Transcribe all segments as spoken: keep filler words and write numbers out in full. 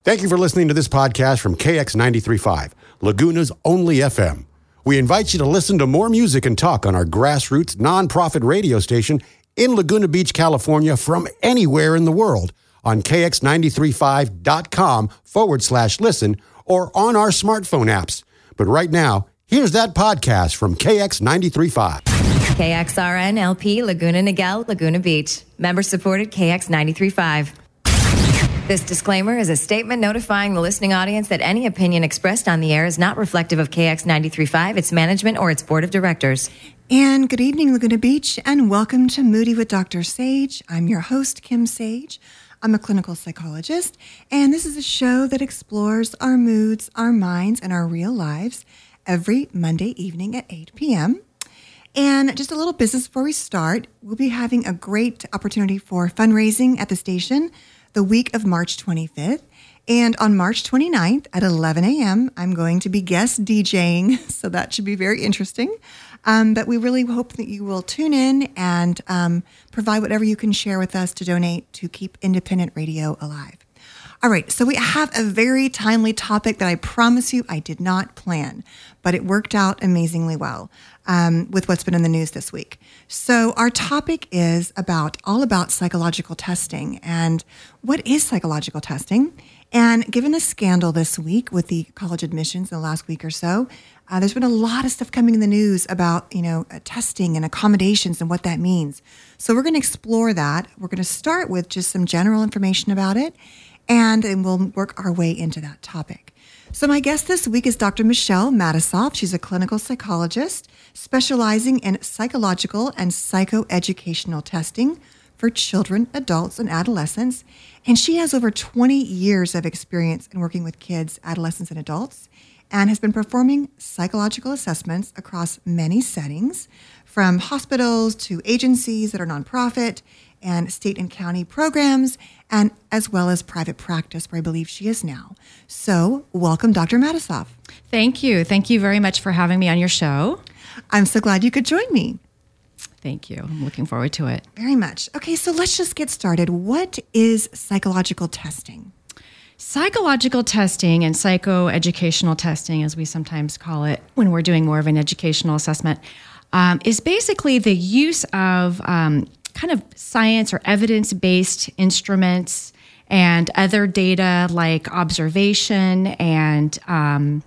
Thank you for listening to this podcast from K X ninety-three point five, Laguna's only F M. We invite you to listen to more music and talk on our grassroots nonprofit radio station in Laguna Beach, California, from anywhere in the world on K X ninety-three point five dot com forward slash listen or on our smartphone apps. But right now, here's that podcast from K X ninety-three point five. K X R N L P Laguna Niguel, Laguna Beach. Member supported K X ninety-three point five. This disclaimer is a statement notifying the listening audience that any opinion expressed on the air is not reflective of K X ninety-three point five, its management, or its board of directors. And good evening, Laguna Beach, and welcome to Moody with Doctor Sage. I'm your host, Kim Sage. I'm a clinical psychologist, and this is a show that explores our moods, our minds, and our real lives every Monday evening at eight p.m. And just a little business before we start, we'll be having a great opportunity for fundraising at the station the week of March twenty-fifth. And on March twenty-ninth at eleven a.m., I'm going to be guest DJing, so that should be very interesting. Um, but we really hope that you will tune in and um, provide whatever you can share with us to donate to keep independent radio alive. All right, so we have a very timely topic that I promise you I did not plan, but it worked out amazingly well um, with what's been in the news this week. So our topic is about all about psychological testing. And what is psychological testing? And given the scandal this week with the college admissions in the last week or so, uh, there's been a lot of stuff coming in the news about, you know, uh, testing and accommodations and what that means. So we're going to explore that. We're going to start with just some general information about it, and then we'll work our way into that topic. So my guest this week is Doctor Michelle Matisoff. She's a clinical psychologist specializing in psychological and psychoeducational testing for children, adults, and adolescents. And she has over twenty years of experience in working with kids, adolescents, and adults, and has been performing psychological assessments across many settings, from hospitals to agencies that are nonprofit and state and county programs, and as well as private practice, where I believe she is now. So welcome, Doctor Matisoff. Thank you. Thank you very much for having me on your show. I'm so glad you could join me. Thank you. I'm looking forward to it. Very much. Okay, so let's just get started. What is psychological testing? Psychological testing and psychoeducational testing, as we sometimes call it when we're doing more of an educational assessment, um, is basically the use of um, kind of science or evidence-based instruments and other data like observation and um,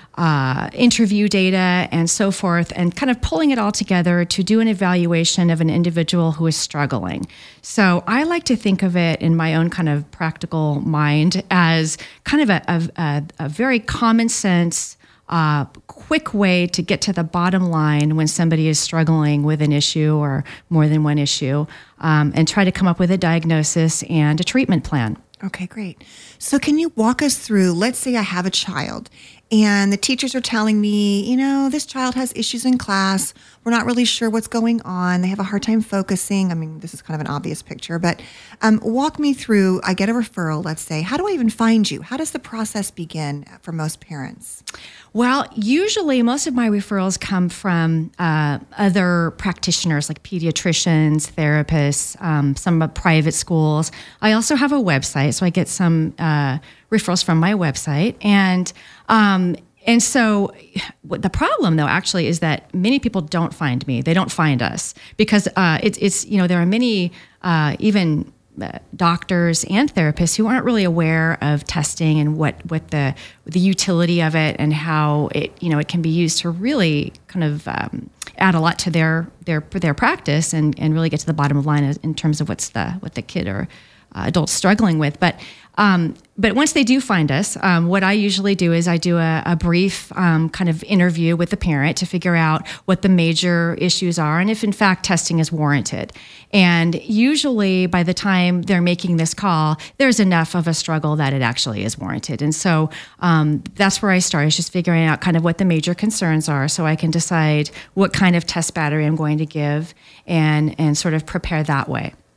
uh, interview data and so forth, and kind of pulling it all together to do an evaluation of an individual who is struggling. So I like to think of it in my own kind of practical mind as kind of a, a, a very common sense, uh, quick way to get to the bottom line when somebody is struggling with an issue or more than one issue, um, and try to come up with a diagnosis and a treatment plan. Okay, great. So can you walk us through, let's say I have a child and the teachers are telling me, you know, this child has issues in class. We're not really sure what's going on. They have a hard time focusing. I mean, this is kind of an obvious picture, but um, walk me through, I get a referral, let's say. How do I even find you? How does the process begin for most parents? Well, usually most of my referrals come from uh, other practitioners like pediatricians, therapists, um, some private schools. I also have a website, so I get some uh, referrals from my website. And um, and so what the problem, though, actually, is that many people don't find me. They don't find us because uh, it's, it's, you know, there are many uh, even Uh, doctors and therapists who aren't really aware of testing and what, what the the utility of it and how it you know it can be used to really kind of um, add a lot to their their their practice and, and really get to the bottom line in terms of what's the what the kid or uh, adult struggling with. But um, but once they do find us, um, what I usually do is I do a, a brief um, kind of interview with the parent to figure out what the major issues are and if in fact testing is warranted. And usually by the time they're making this call, there's enough of a struggle that it actually is warranted. And so um, that's where I start, is just figuring out kind of what the major concerns are so I can decide what kind of test battery I'm going to give and and sort of prepare that way.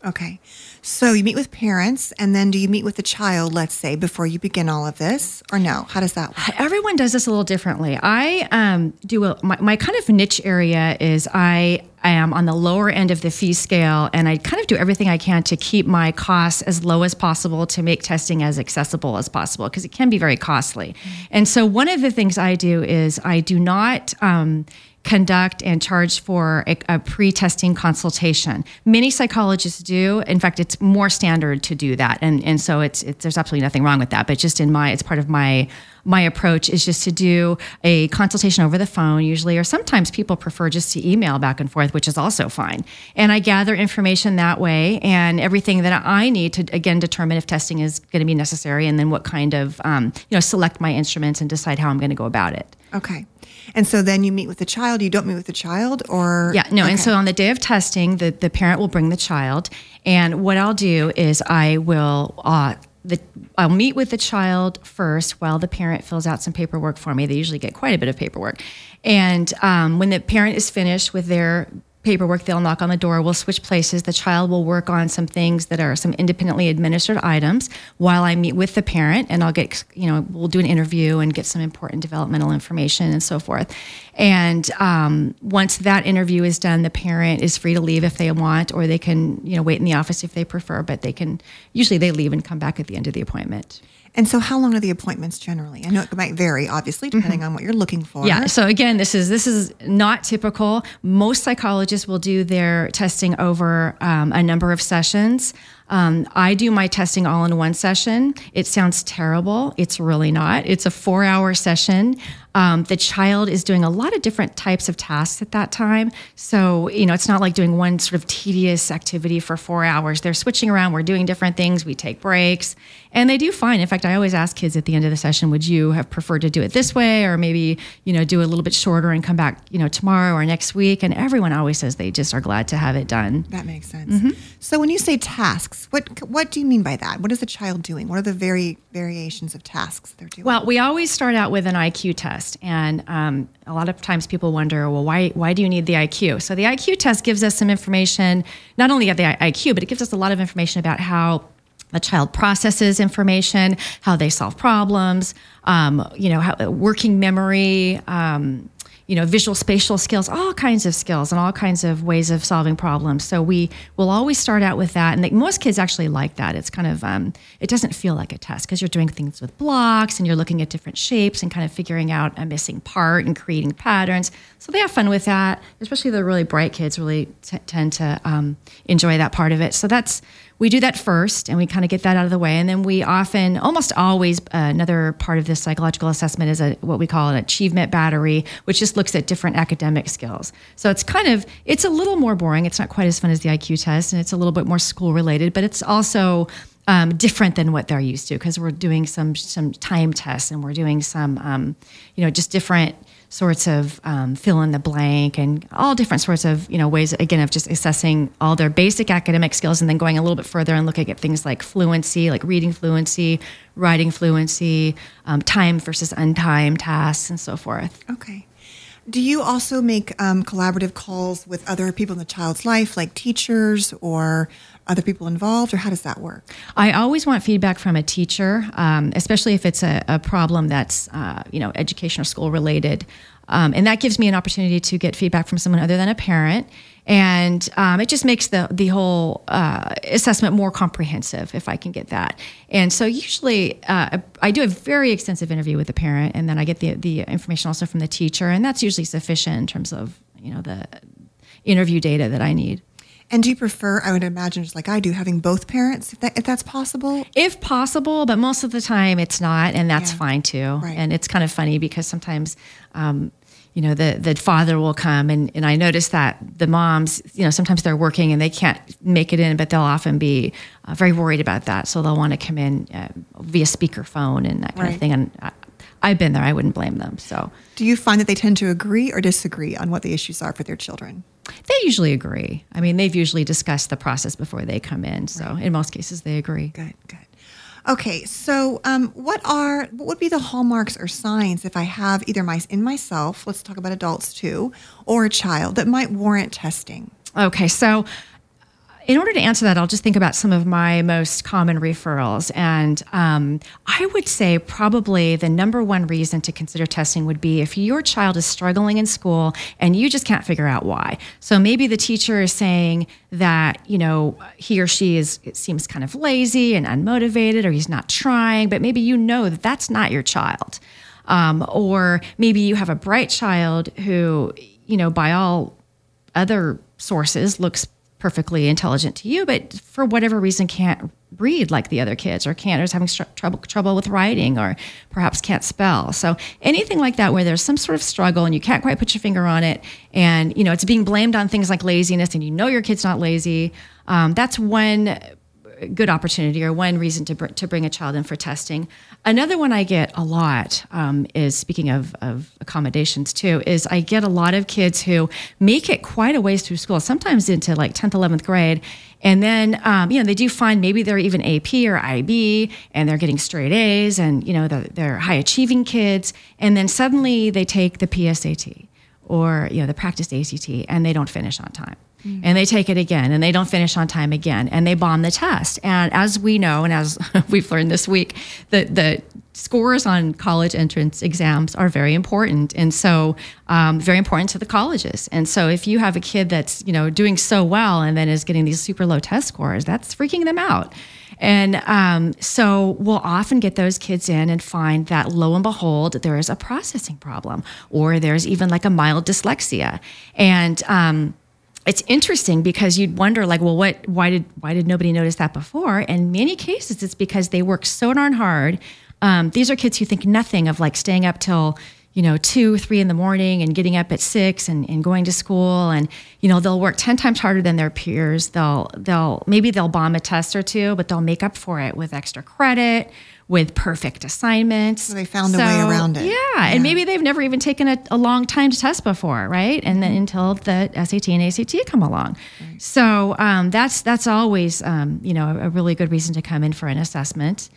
Okay. So you meet with parents, and then do you meet with the child, let's say, before you begin all of this, or no? How does that work? Everyone does this a little differently. I um, do a, my, my kind of niche area is I, I am on the lower end of the fee scale, and I kind of do everything I can to keep my costs as low as possible to make testing as accessible as possible, because it can be very costly. Mm-hmm. And so one of the things I do is I do not um, conduct and charge for a, a pre-testing consultation. Many psychologists do. In fact, it's more standard to do that, and and so it's, it's there's absolutely nothing wrong with that. But just in my, it's part of my my approach is just to do a consultation over the phone usually, or sometimes people prefer just to email back and forth, which is also fine. And I gather information that way, and everything that I need to again determine if testing is going to be necessary, and then what kind of um, you know select my instruments and decide how I'm going to go about it. Okay. And so then you meet with the child. You don't meet with the child, or yeah, no. Okay. And so on the day of testing, the, the parent will bring the child, and what I'll do is I will uh, the I'll meet with the child first while the parent fills out some paperwork for me. They usually get quite a bit of paperwork, and um, when the parent is finished with their paperwork, they'll knock on the door, we'll switch places. The child will work on some things that are some independently administered items while I meet with the parent, and I'll get, you know, we'll do an interview and get some important developmental information and so forth. And um, once that interview is done, the parent is free to leave if they want, or they can, you know, wait in the office if they prefer, but they can, usually they leave and come back at the end of the appointment. And so how long are the appointments generally? I know it might vary, obviously, depending mm-hmm. on what you're looking for. Yeah. So again, this is this is not typical. Most psychologists will do their testing over um, a number of sessions. Um, I do my testing all in one session. It sounds terrible. It's really not. It's a four-hour session. Um, the child is doing a lot of different types of tasks at that time. So, you know, it's not like doing one sort of tedious activity for four hours. They're switching around. We're doing different things. We take breaks. And they do fine. In fact, I always ask kids at the end of the session, would you have preferred to do it this way, or maybe, you know, do a little bit shorter and come back, you know, tomorrow or next week? And everyone always says they just are glad to have it done. That makes sense. Mm-hmm. So when you say tasks, what what do you mean by that? What is the child doing? What are the vari- variations of tasks they're doing? Well, we always start out with an I Q test. And um, a lot of times people wonder, well, why why do you need the I Q? So the I Q test gives us some information, not only of the I Q, but it gives us a lot of information about how a child processes information, how they solve problems, um, you know, how, working memory, um, you know, visual spatial skills, all kinds of skills and all kinds of ways of solving problems. So we will always start out with that. And they, most kids actually like that. It's kind of, um, it doesn't feel like a test because you're doing things with blocks and you're looking at different shapes and kind of figuring out a missing part and creating patterns. So they have fun with that, especially the really bright kids really t- tend to um, enjoy that part of it. So that's, we do that first, and we kind of get that out of the way. And then we often, almost always, uh, another part of this psychological assessment is a, what we call an achievement battery, which just looks at different academic skills. So it's kind of, it's a little more boring. It's not quite as fun as the I Q test, and it's a little bit more school related, but it's also um, different than what they're used to, because we're doing some some time tests, and we're doing some, um, you know, just different sorts of um, fill in the blank, and all different sorts of, you know, ways, again, of just assessing all their basic academic skills, and then going a little bit further and looking at things like fluency, like reading fluency, writing fluency, um, time versus untimed tasks, and so forth. Okay. Do you also make um, collaborative calls with other people in the child's life, like teachers or other people involved, or how does that work? I always want feedback from a teacher, um, especially if it's a, a problem that's, uh, you know, education or school related. Um, and that gives me an opportunity to get feedback from someone other than a parent. And um, it just makes the the whole uh, assessment more comprehensive if I can get that. And so usually uh, I do a very extensive interview with the parent, and then I get the the information also from the teacher, and that's usually sufficient in terms of, you know, the interview data that I need. And do you prefer, I would imagine, just like I do, having both parents, if, that, if that's possible? If possible, but most of the time it's not, and that's yeah. fine too. Right. And it's kind of funny because sometimes, um, you know, the, the father will come, and, and I notice that the moms, you know, sometimes they're working and they can't make it in, but they'll often be uh, very worried about that. So they'll want to come in uh, via speakerphone and that kind right. of thing. And I, I've been there. I wouldn't blame them. So, do you find that they tend to agree or disagree on what the issues are for their children? They usually agree. I mean, they've usually discussed the process before they come in. So right. in most cases, they agree. Good, good. Okay, so um, what are what would be the hallmarks or signs if I have either my in myself, let's talk about adults too, or a child that might warrant testing? Okay, so in order to answer that, I'll just think about some of my most common referrals. And um, I would say probably the number one reason to consider testing would be if your child is struggling in school and you just can't figure out why. So maybe the teacher is saying that, you know, he or she is, it seems kind of lazy and unmotivated, or he's not trying, but maybe you know that that's not your child. Um, or maybe you have a bright child who, you know, by all other sources looks perfectly intelligent to you, but for whatever reason can't read like the other kids, or can't, or is having str- trouble trouble with writing, or perhaps can't spell. So anything like that where there's some sort of struggle and you can't quite put your finger on it, and you know it's being blamed on things like laziness, and you know your kid's not lazy, um, that's one good opportunity or one reason to br- to bring a child in for testing. Another one I get a lot um, is, speaking of, of accommodations too, is I get a lot of kids who make it quite a ways through school, sometimes into like tenth, eleventh grade. And then, um, you know, they do find maybe they're even A P or I B and they're getting straight A's, and, you know, they're, they're high achieving kids. And then suddenly they take the P S A T or, you know, the practice A C T, and they don't finish on time. And they take it again, and they don't finish on time again, and they bomb the test. And as we know, and as we've learned this week, the, the scores on college entrance exams are very important, and so um, very important to the colleges. And so if you have a kid that's, you know, doing so well and then is getting these super low test scores, that's freaking them out. And um, so we'll often get those kids in and find that, lo and behold, there is a processing problem, or there's even like a mild dyslexia. And um, it's interesting because you'd wonder, like, well, what? Why did why did nobody notice that before? And in many cases, it's because they work so darn hard. Um, these are kids who think nothing of like staying up till, you know, two, three in the morning and getting up at six and, and going to school. And, you know, they'll work ten times harder than their peers. They'll they'll maybe they'll bomb a test or two, but they'll make up for it with extra credit, with perfect assignments. So they found so, a way around it. Yeah, yeah, and maybe they've never even taken a, a long time to test before, right? And then until the S A T and A C T come along. Right. So um, that's that's always um, you know, a really good reason to come in for an assessment.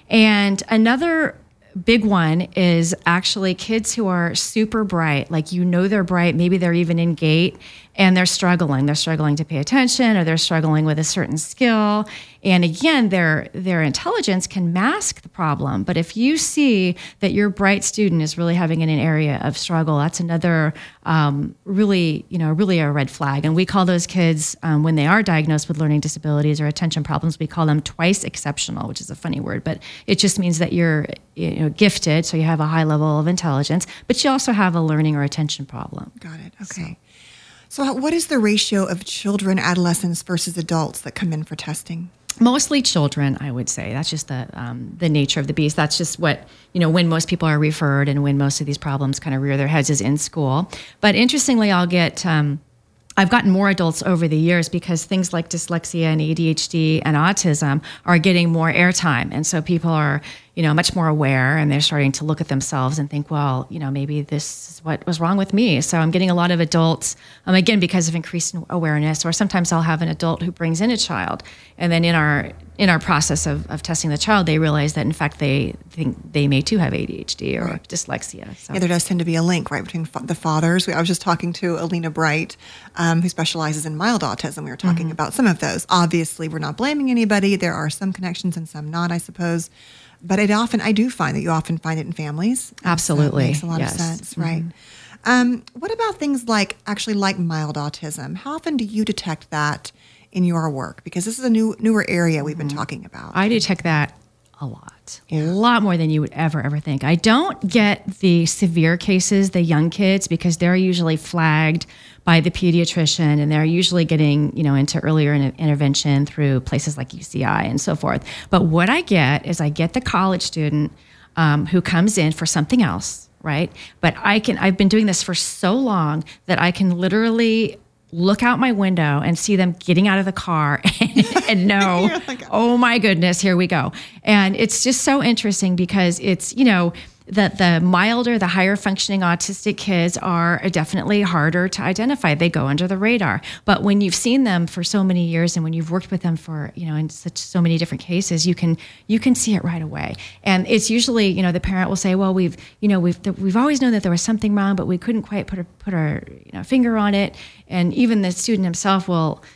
And another big one is actually kids who are super bright, like, you know, they're bright, maybe they're even in GATE, and they're struggling. They're struggling to pay attention, or they're struggling with a certain skill. And again, their their intelligence can mask the problem. But if you see that your bright student is really having an area of struggle, that's another um, really, you know, really a red flag. And we call those kids, um, when they are diagnosed with learning disabilities or attention problems, we call them twice exceptional, which is a funny word, but it just means that you're, you know, gifted, so you have a high level of intelligence, but you also have a learning or attention problem. Got it. Okay. So, so what is the ratio of children, adolescents versus adults that come in for testing? Mostly children, I would say. That's just the um, the nature of the beast. That's just what, you know, when most people are referred and when most of these problems kind of rear their heads is in school. But interestingly, I'll get, um, I've gotten more adults over the years because things like dyslexia and A D H D and autism are getting more airtime. And so people are, you know, much more aware, and they're starting to look at themselves and think, well, you know, maybe this is what was wrong with me. So I'm getting a lot of adults, um, again, because of increased awareness, or sometimes I'll have an adult who brings in a child. And then in our in our process of, of testing the child, they realize that, in fact, they think they may too have A D H D or right. dyslexia. So. Yeah, there does tend to be a link, right, between fa- the fathers. I was just talking to Alina Bright, um, who specializes in mild autism. We were talking mm-hmm. about some of those. Obviously, we're not blaming anybody. There are some connections and some not, I suppose. But it often, I do find that you often find it in families. Absolutely. So it makes a lot yes. of sense, right? Mm-hmm. Um, what about things like, actually like mild autism? How often do you detect that in your work? Because this is a new newer area we've been mm-hmm. talking about. I detect that a lot, yeah. a lot more than you would ever, ever think. I don't get the severe cases, the young kids, because they're usually flagged by the pediatrician, and they're usually getting, you know, into earlier in- intervention through places like U C I and so forth. But what I get is I get the college student um, who comes in for something else, right? But I can, I've been doing this for so long that I can literally look out my window and see them getting out of the car and, and know, like, oh my goodness, here we go. And it's just so interesting because it's, you know, that the milder, the higher functioning autistic kids are definitely harder to identify. They go under the radar. But when you've seen them for so many years, and when you've worked with them for, you know, in such so many different cases, you can you can see it right away. And it's usually, you know, the parent will say, well, we've, you know, we've we've always known that there was something wrong, but we couldn't quite put a, put our, you know, finger on it. And even the student himself will,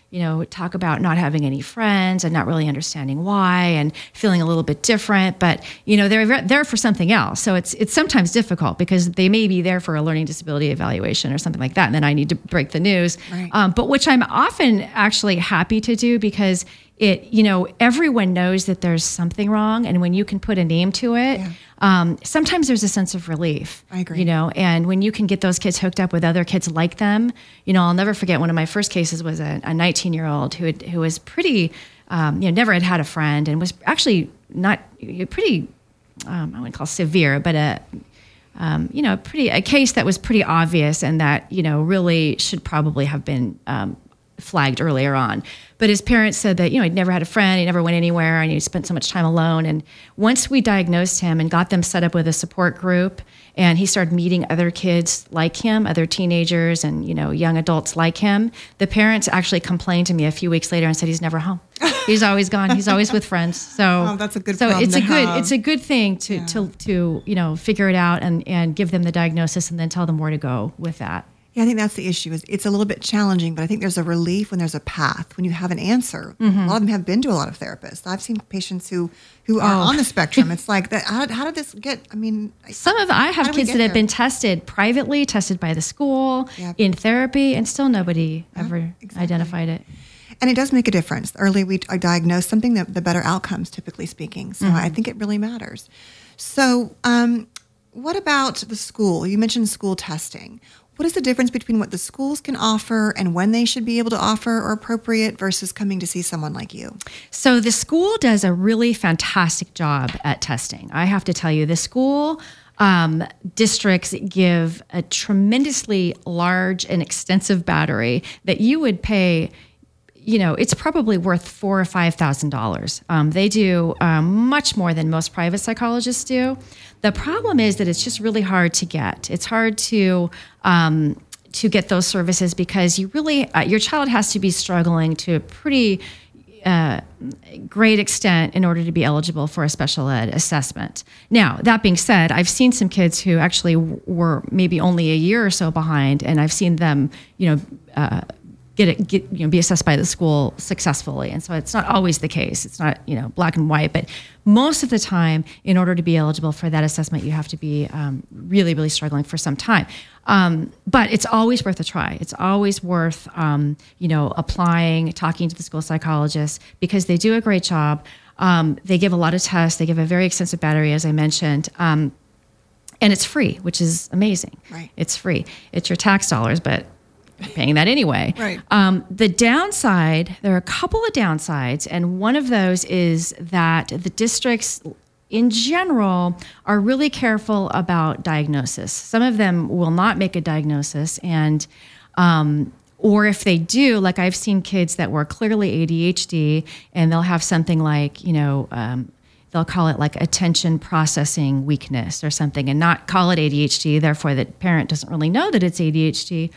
you know, talk about not having any friends and not really understanding why and feeling a little bit different. But, you know, they're there for something else. So it's it's sometimes difficult because they may be there for a learning disability evaluation or something like that. And then I need to break the news. Right. Um, but which I'm often actually happy to do because it, you know, everyone knows that there's something wrong. And when you can put a name to it, Yeah. um, sometimes there's a sense of relief. I agree. You know, and when you can get those kids hooked up with other kids like them, you know, I'll never forget one of my first cases was a, a nineteen year old who had, who was pretty, um, you know, never had had a friend and was actually not pretty, um, I wouldn't call severe, but a, um, you know, pretty, a case that was pretty obvious and that, you know, really should probably have been, um, flagged earlier on. But his parents said that, you know, he'd never had a friend, he never went anywhere, and he spent so much time alone. And once we diagnosed him and got them set up with a support group, and he started meeting other kids like him, other teenagers and, you know, young adults like him, the parents actually complained to me a few weeks later and said he's never home. He's always gone. He's always with friends. So Oh, that's a good So problem it's to a good have. it's a good thing to Yeah. to to, you know, figure it out and and give them the diagnosis and then tell them where to go with that. Yeah, I think that's the issue. Is it's a little bit challenging, but I think there's a relief when there's a path, when you have an answer. Mm-hmm. A lot of them have been to a lot of therapists. I've seen patients who who are Oh. on the spectrum. It's like that. How, how did this get? I mean, I- Some of I How have do we kids get that have there? been tested privately, tested by the school, Yep. in therapy, and still nobody ever exactly. identified it. and it does make a difference. The earlier we I diagnose something, the, the better outcomes, typically speaking. So Mm-hmm. I think it really matters. So, um, what about the school? You mentioned school testing. What is the difference between what the schools can offer and when they should be able to offer or appropriate versus coming to see someone like you? So the school does a really fantastic job at testing. I have to tell you, the school um, districts give a tremendously large and extensive battery that you would pay. You know, it's probably worth four or five thousand dollars. Um, they do um, much more than most private psychologists do. The problem is that it's just really hard to get. It's hard to um, to get those services because you really uh, your child has to be struggling to a pretty uh, great extent in order to be eligible for a special ed assessment. Now, that being said, I've seen some kids who actually w- were maybe only a year or so behind, and I've seen them, you know. Uh, Get it, get you know, be assessed by the school successfully, and so it's not always the case. It's not you know black and white, but most of the time, in order to be eligible for that assessment, you have to be um, really, really struggling for some time. Um, but it's always worth a try. It's always worth um, you know applying, talking to the school psychologist because they do a great job. Um, they give a lot of tests. They give a very extensive battery, as I mentioned. Um, and it's free, which is amazing. Right. It's free. It's your tax dollars, but you're paying that anyway. Right. Um, the downside, there are a couple of downsides, and one of those is that the districts in general are really careful about diagnosis. Some of them will not make a diagnosis, and um, or if they do, like I've seen kids that were clearly A D H D, and they'll have something like, you know, um, they'll call it like attention processing weakness or something, and not call it A D H D. Therefore, the parent doesn't really know that it's A D H D.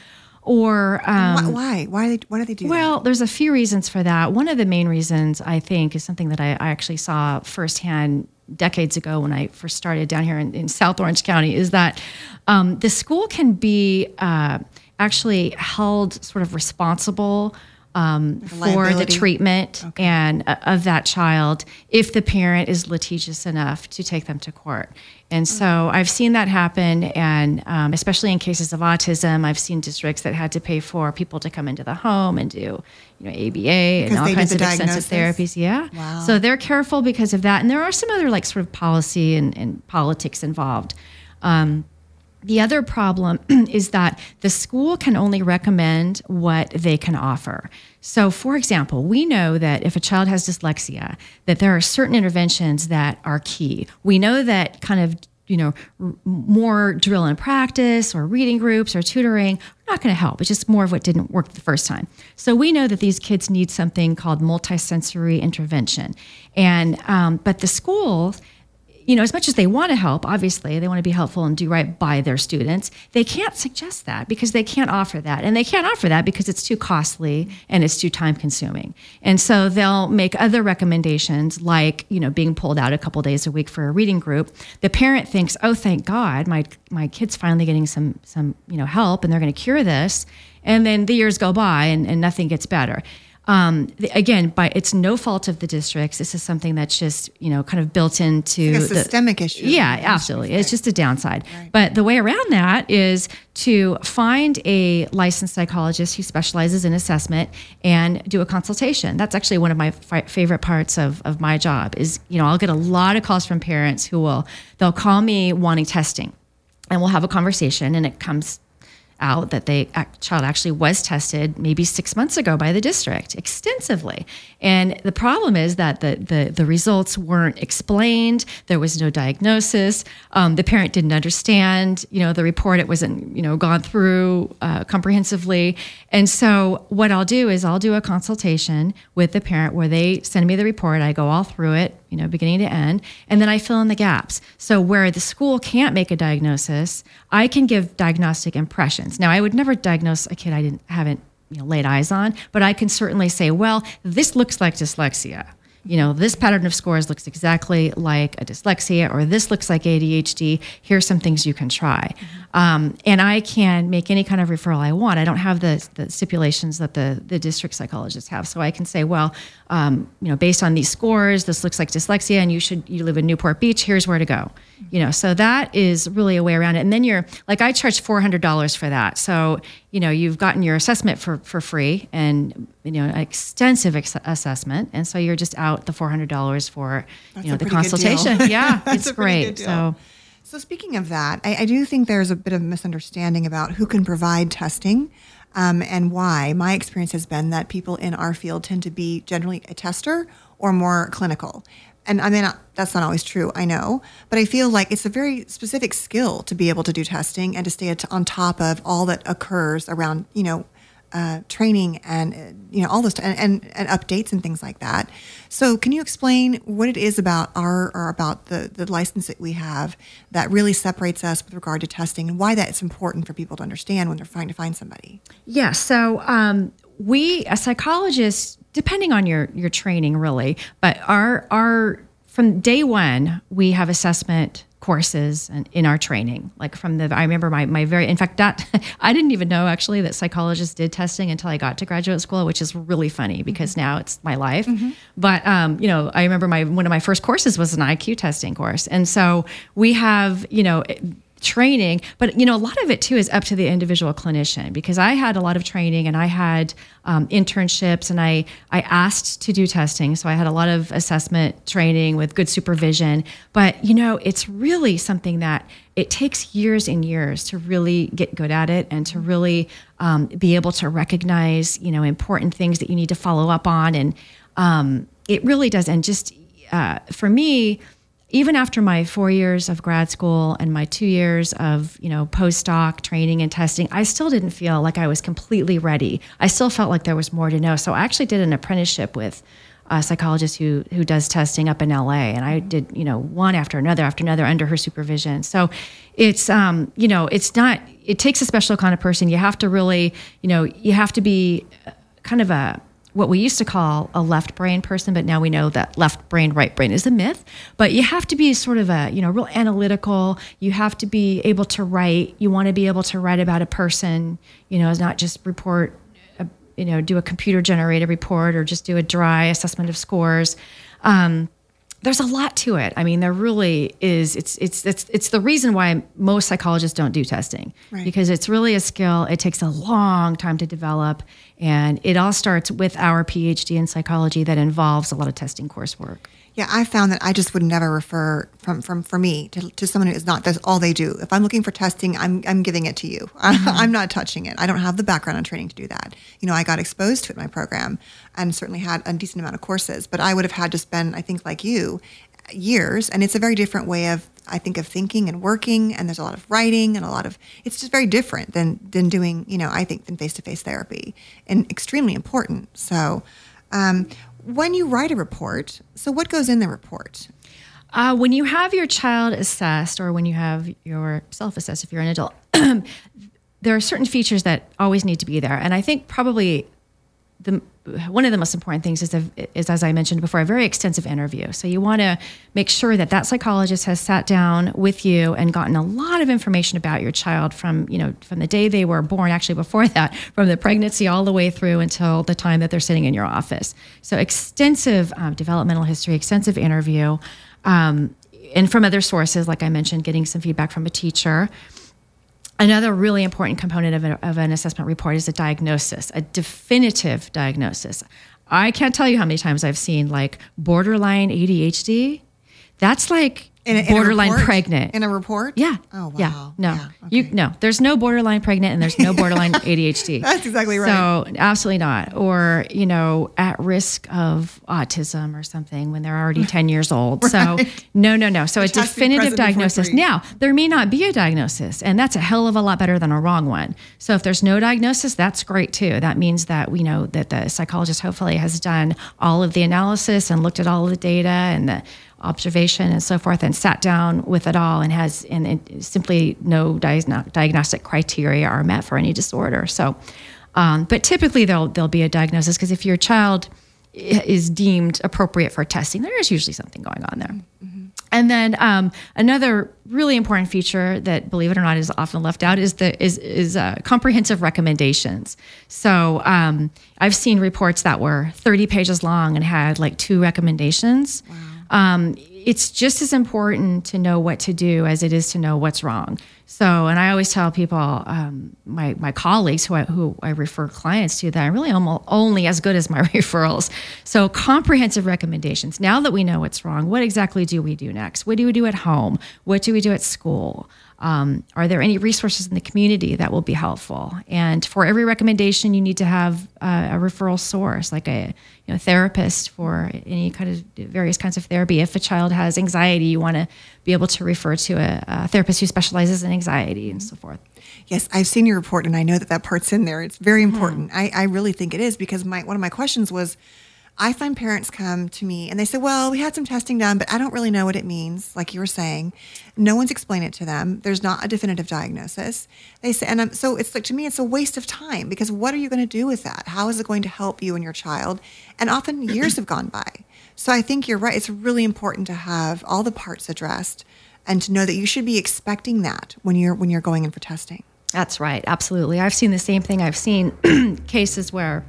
Or um, why? Why? Why, do they, why do they do that? well, there's a few reasons for that. One of the main reasons, I think, is something that I, I actually saw firsthand decades ago when I first started down here in, in South Orange County, is that um, the school can be uh, actually held sort of responsible um, for the liability. treatment and uh, of that child if the parent is litigious enough to take them to court. And so I've seen that happen, and um, especially in cases of autism, I've seen districts that had to pay for people to come into the home and do, you know, A B A and Because all they did kinds the of extensive diagnosis? therapies. Yeah. Wow. So they're careful because of that, and there are some other like sort of policy and, and politics involved. Um, The other problem is that the school can only recommend what they can offer. So, for example, we know that if a child has dyslexia, that there are certain interventions that are key. We know that kind of, you know, r- more drill and practice or reading groups or tutoring are not going to help. It's just more of what didn't work the first time. So we know that these kids need something called multisensory intervention. And, um, but the school, you know, as much as they want to help, obviously, they want to be helpful and do right by their students, they can't suggest that because they can't offer that. And they can't offer that because it's too costly and it's too time consuming. And so they'll make other recommendations like, you know, being pulled out a couple days a week for a reading group. The parent thinks, oh, thank God, my my kid's finally getting some, some you know, help and they're going to cure this. And then the years go by and, and nothing gets better. Um, the, again, by it's no fault of the districts. This is something that's just, you know, kind of built into it's like a the systemic issue. Yeah, absolutely. It's just a downside. Right. But the way around that is to find a licensed psychologist who specializes in assessment and do a consultation. That's actually one of my fi- favorite parts of, of my job is, you know, I'll get a lot of calls from parents who will, they'll call me wanting testing and we'll have a conversation and it comes out that the child actually was tested maybe six months ago by the district extensively. And the problem is that the the, the results weren't explained. There was no diagnosis. Um, the parent didn't understand, you know, the report. It wasn't, you know, gone through uh, comprehensively. And so what I'll do is I'll do a consultation with the parent where they send me the report. I go all through it, you know, beginning to end, and then I fill in the gaps. So where the school can't make a diagnosis, I can give diagnostic impressions. Now, I would never diagnose a kid I didn't haven't you know, laid eyes on, but I can certainly say, well, this looks like dyslexia. You know, this pattern of scores looks exactly like a dyslexia, or this looks like A D H D. Here's some things you can try. Mm-hmm. Um, and I can make any kind of referral I want. I don't have the, the stipulations that the, the district psychologists have. So I can say, well, um, you know, based on these scores, this looks like dyslexia and you should, you live in Newport Beach, here's where to go. You know, so that is really a way around it. And then you're, like I charge four hundred dollars for that. So, you know, you've gotten your assessment for, for free and, you know, an extensive ex- assessment. And so you're just out the four hundred dollars for, That's you know, a the pretty good consultation. deal. Yeah, That's it's a pretty great. good deal. So, So speaking of that, I, I do think there's a bit of misunderstanding about who can provide testing um, and why. My experience has been that people in our field tend to be generally a tester or more clinical. And I mean, that's not always true, I know, but I feel like it's a very specific skill to be able to do testing and to stay at, on top of all that occurs around, you know, uh, training and, uh, you know, all those, t- and, and, and updates and things like that. So can you explain what it is about our, or about the, the license that we have that really separates us with regard to testing and why that's important for people to understand when they're trying to find somebody? Yeah. So um, we, a psychologist, depending on your, your training really, but our, our, from day one, we have assessment courses and in our training, like from the, I remember my, my very, in fact, that I didn't even know actually that psychologists did testing until I got to graduate school, which is really funny because mm-hmm. now it's my life. Mm-hmm. But, um, you know, I remember my, one of my first courses was an I Q testing course. And so we have, you know, training, but you know, a lot of it too is up to the individual clinician because I had a lot of training and I had um, internships and I, I asked to do testing. So I had a lot of assessment training with good supervision, but you know, it's really something that it takes years and years to really get good at it and to really um, be able to recognize, you know, important things that you need to follow up on. And um, it really does. And just uh, for me, even after my four years of grad school and my two years of, you know, postdoc training and testing, I still didn't feel like I was completely ready. I still felt like there was more to know. So I actually did an apprenticeship with a psychologist who who does testing up in L A, and I did, you know, one after another after another under her supervision. So it's, um, you know, it's not. It takes a special kind of person. You have to really, you know, you have to be kind of a what we used to call a left brain person, but now we know that left brain, right brain is a myth. But you have to be sort of a, you know, real analytical. You have to be able to write. You want to be able to write about a person, you know, not just report, a, you know, do a computer generated report or just do a dry assessment of scores. Um, There's a lot to it. I mean, there really is. It's it's it's it's the reason why most psychologists don't do testing, right? Because it's really a skill. It takes a long time to develop, and it all starts with our P H D in psychology that involves a lot of testing coursework. Yeah, I found that I just would never refer from, from for me to, to someone who is not, that's all they do. If I'm looking for testing, I'm I'm giving it to you. Mm-hmm. I'm not touching it. I don't have the background and training to do that. You know, I got exposed to it in my program and certainly had a decent amount of courses, but I would have had to spend, I think like you, years. And it's a very different way of, I think, of thinking and working. And there's a lot of writing and a lot of, it's just very different than, than doing, you know, I think than face-to-face therapy, and extremely important. So, um, when you write a report, so what goes in the report? Uh, when you have your child assessed or when you have your self-assessed, if you're an adult, there are certain features that always need to be there. And I think probably the one of the most important things is, a, is, as I mentioned before, a very extensive interview. So you want to make sure that that psychologist has sat down with you and gotten a lot of information about your child from, you know, from the day they were born, actually before that, from the pregnancy all the way through until the time that they're sitting in your office. So extensive um, developmental history, extensive interview, um, and from other sources, like I mentioned, getting some feedback from a teacher. Another really important component of, a, of an assessment report is a diagnosis, a definitive diagnosis. I can't tell you how many times I've seen like borderline A D H D. That's like in a, borderline in a report? pregnant. In a report? Yeah. Oh, wow. Yeah. No. Yeah, okay. You no. There's no borderline pregnant and there's no borderline A D H D. That's exactly right. So absolutely not. Or, you know, at risk of autism or something when they're already ten years old. Right. So no, no, no. So Which a has to be definitive present before diagnosis. three. Now, there may not be a diagnosis, and that's a hell of a lot better than a wrong one. So if there's no diagnosis, that's great too. That means that we know that the psychologist hopefully has done all of the analysis and looked at all of the data and the observation and so forth, and sat down with it all, and has and, and simply no diagno- diagnostic criteria are met for any disorder. So, um, but typically there'll there'll be a diagnosis, because if your child is deemed appropriate for testing, there is usually something going on there. Mm-hmm. And then um, another really important feature that, believe it or not, is often left out is the is is uh, comprehensive recommendations. So um, I've seen reports that were thirty pages long and had like two recommendations. Wow. Um, it's just as important to know what to do as it is to know what's wrong. So, and I always tell people, um, my my colleagues who I, who I refer clients to, that I'm really almost only as good as my referrals. So, comprehensive recommendations. Now that we know what's wrong, what exactly do we do next? What do we do at home? What do we do at school? Um, are there any resources in the community that will be helpful? And for every recommendation, you need to have uh, a referral source, like a you know, therapist for any kind of various kinds of therapy. If a child has anxiety, you want to be able to refer to a, a therapist who specializes in anxiety and so forth. Yes, I've seen your report, and I know that that part's in there. It's very important. Mm-hmm. I, I really think it is, because my one of my questions was, I find parents come to me and they say, well, we had some testing done, but I don't really know what it means. Like you were saying, no one's explained it to them. There's not a definitive diagnosis. They say, and I'm, so it's like, to me, it's a waste of time, because what are you going to do with that? How is it going to help you and your child? And often years have gone by. So I think you're right. It's really important to have all the parts addressed and to know that you should be expecting that when you're, when you're going in for testing. That's right. Absolutely. I've seen the same thing. I've seen cases where,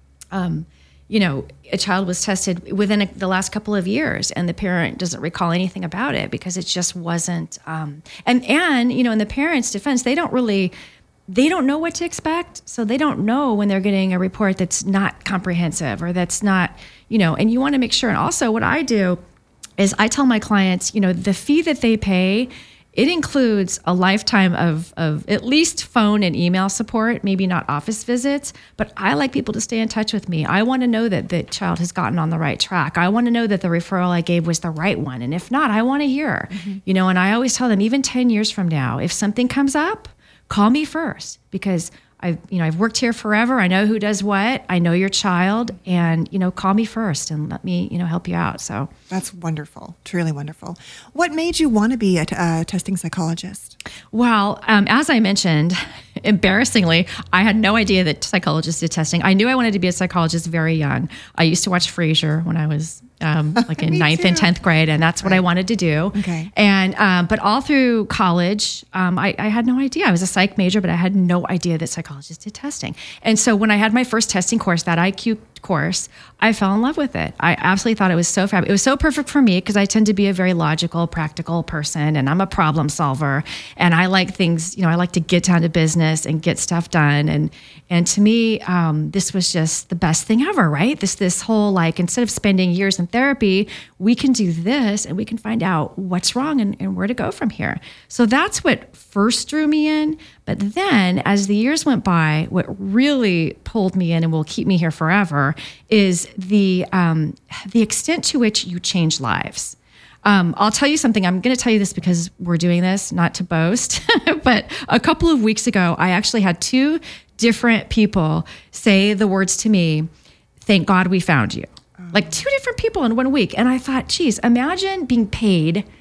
um, you know, a child was tested within a, the last couple of years, and the parent doesn't recall anything about it because it just wasn't. Um, and and you know, in the parent's defense, they don't really, they don't know what to expect, so they don't know when they're getting a report that's not comprehensive or that's not, you know. And you want to make sure. And also, what I do is I tell my clients, you know, the fee that they pay, it includes a lifetime of, of at least phone and email support, maybe not office visits, but I like people to stay in touch with me. I want to know that the child has gotten on the right track. I want to know that the referral I gave was the right one. And if not, I want to hear, mm-hmm. you know, and I always tell them, even ten years from now, if something comes up, call me first, because I've, you know, I've worked here forever. I know who does what. I know your child, and, you know, call me first and let me, you know, help you out. So that's wonderful. Truly wonderful. What made you want to be a, t- a testing psychologist? Well, um, as I mentioned, embarrassingly, I had no idea that psychologists did testing. I knew I wanted to be a psychologist very young. I used to watch Frasier when I was um, like in ninth too. and tenth grade, and that's what right. I wanted to do. Okay. And um, but all through college, um, I, I had no idea. I was a psych major, but I had no idea that psychologists did testing. And so when I had my first testing course, that I Q course, I fell in love with it. I absolutely thought it was so fab. It was so perfect for me, because I tend to be a very logical, practical person, and I'm a problem solver, and I like things, you know, I like to get down to business and get stuff done. And and to me, um, this was just the best thing ever, right? This this whole, like, instead of spending years in therapy, we can do this and we can find out what's wrong and, and where to go from here. So that's what first drew me in. But then as the years went by, what really pulled me in and will keep me here forever is the um, the extent to which you change lives. Um, I'll tell you something. I'm going to tell you this because we're doing this, not to boast, but a couple of weeks ago, I actually had two different people say the words to me, "Thank God we found you." Oh. Like two different people in one week. And I thought, geez, imagine being paid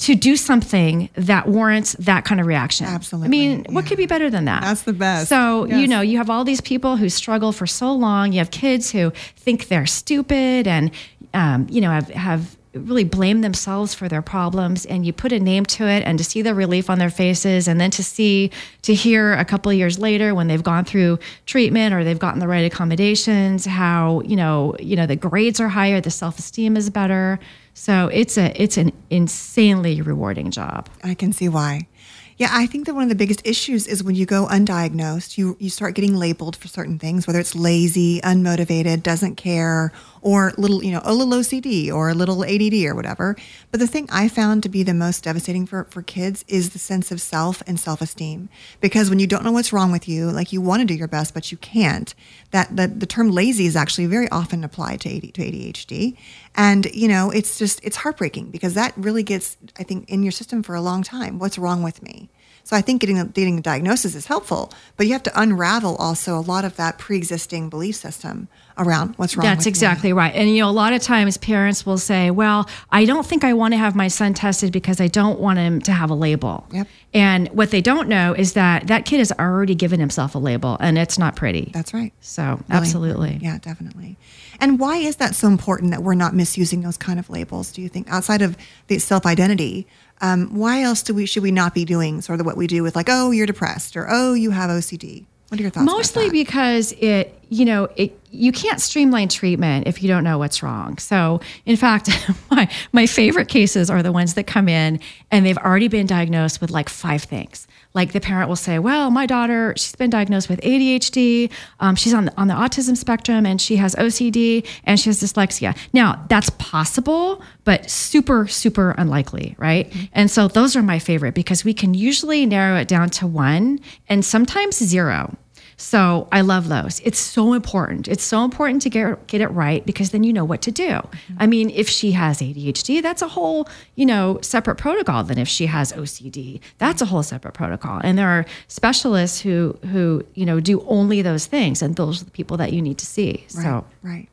to do something that warrants that kind of reaction. Absolutely. I mean, Yeah. what could be better than that? That's the best. So, Yes. you know, you have all these people who struggle for so long. You have kids who think they're stupid and, um, you know, have, have really blamed themselves for their problems, and you put a name to it, and to see the relief on their faces, and then to see, to hear a couple of years later when they've gone through treatment or they've gotten the right accommodations, how, you know, you know, the grades are higher, the self-esteem is better. So it's a, it's an insanely rewarding job. I can see why. Yeah, I think that one of the biggest issues is when you go undiagnosed, you, you start getting labeled for certain things, whether it's lazy, unmotivated, doesn't care, or little, you know, a little O C D or a little A D D or whatever. But the thing I found to be the most devastating for, for kids is the sense of self and self-esteem. Because when you don't know what's wrong with you, like you want to do your best, but you can't, that, that the term lazy is actually very often applied to A D, to A D H D. And, you know, it's just, it's heartbreaking because that really gets, I think, in your system for a long time. What's wrong with me? So I think getting a, getting a diagnosis is helpful, but you have to unravel also a lot of that pre-existing belief system around what's wrong That's with exactly me. right. And, you know, a lot of times parents will say, well, I don't think I want to have my son tested because I don't want him to have a label. Yep. And what they don't know is that that kid has already given himself a label, and it's not pretty. That's right. So, Really absolutely. important. Yeah, definitely. And why is that so important that we're not misusing those kind of labels, do you think, outside of the self-identity? Um, why else do we should we not be doing sort of what we do with like, oh, you're depressed, or oh, you have O C D? What are your thoughts Mostly about that? because it, you know, it, you can't streamline treatment if you don't know what's wrong. So, in fact, my my favorite cases are the ones that come in and they've already been diagnosed with like five things. Like the parent will say, well, my daughter, she's been diagnosed with A D H D, um, she's on the, on the autism spectrum, and she has O C D, and she has dyslexia. Now, that's possible, but super, super unlikely, right? Mm-hmm. And so those are my favorite because we can usually narrow it down to one and sometimes zero. So I love those. It's so important. It's so important to get get it right because then you know what to do. Mm-hmm. I mean, if she has A D H D, that's a whole, you know, separate protocol than if she has O C D. That's a whole separate protocol. And there are specialists who who, you know, do only those things, and those are the people that you need to see. Right, so right.